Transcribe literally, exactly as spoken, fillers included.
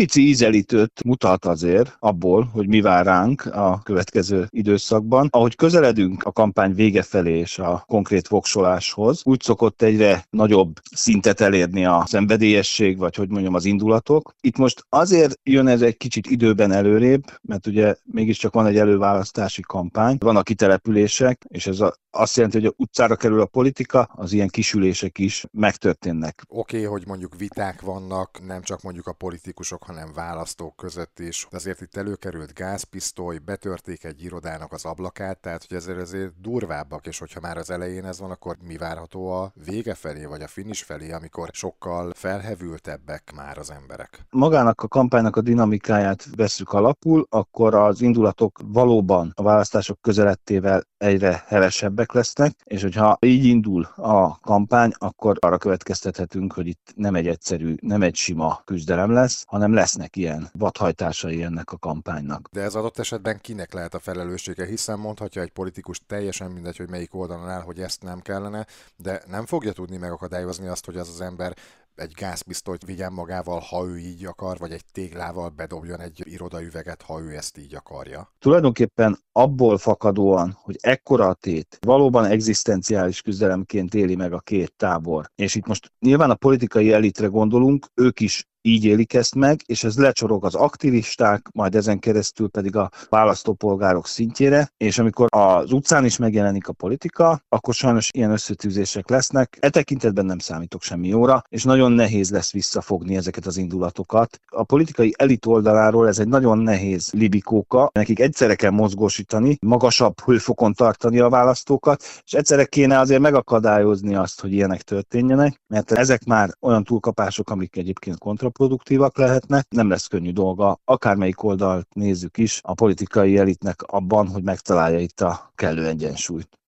pici ízelítőt mutat azért abból, hogy mi vár ránk a következő időszakban. Ahogy közeledünk a kampány vége felé és a konkrét voksoláshoz, úgy szokott egyre nagyobb szintet elérni a szenvedélyesség, vagy hogy mondjam, az indulatok. Itt most azért jön ez egy kicsit időben előrébb, mert ugye mégiscsak van egy előválasztási kampány, vannak kitelepülések, és ez a, azt jelenti, hogy a utcára kerül a politika, az ilyen kisülések is megtörténnek. Oké, okay, hogy mondjuk viták vannak, nem csak mondjuk a politikusok, hanem választók között is. De azért itt előkerült gázpisztoly, betörték egy irodának az ablakát, tehát hogy ezért azért durvábbak, és hogyha már az elején ez van, akkor mi várható a vége felé, vagy a finish felé, amikor sokkal felhevültebbek már az emberek? Magának a kampánynak a dinamikáját vesszük alapul, akkor az indulatok valóban a választások közelettével egyre helesebbek lesznek, és hogyha így indul a kampány, akkor arra következtethetünk, hogy itt nem egy egyszerű, nem egy sima küzdelem lesz, hanem lesznek ilyen vadhajtásai ennek a kampánynak. De ez adott esetben kinek lehet a felelőssége, hiszen mondhatja egy politikus teljesen mindegy, hogy melyik oldalon áll, hogy ezt nem kellene, de nem fogja tudni megakadályozni azt, hogy az az ember egy gázpisztolyt vigyen magával, ha ő így akar, vagy egy téglával bedobjon egy irodaüveget, ha ő ezt így akarja. Tulajdonképpen abból fakadóan, hogy ekkora a tét, valóban egzisztenciális küzdelemként éli meg a két tábor. És itt most nyilván a politikai elitre gondolunk, ők is így élik ezt meg, és ez lecsorog az aktivisták, majd ezen keresztül pedig a választópolgárok szintjére, és amikor az utcán is megjelenik a politika, akkor sajnos ilyen összetűzések lesznek. E tekintetben nem számítok semmi jóra, és nagyon nehéz lesz visszafogni ezeket az indulatokat. A politikai elit oldaláról ez egy nagyon nehéz libikóka, nekik egyszerre kell mozgósítani, magasabb hőfokon tartani a választókat, és egyszerre kéne azért megakadályozni azt, hogy ilyenek történjenek, mert ezek már olyan túlkapások, amik egyébként kontra produktívak lehetnek, nem lesz könnyű dolga, akármelyik oldalt nézzük is, a politikai elitnek abban, hogy megtalálja itt a kellő egyensúlyt.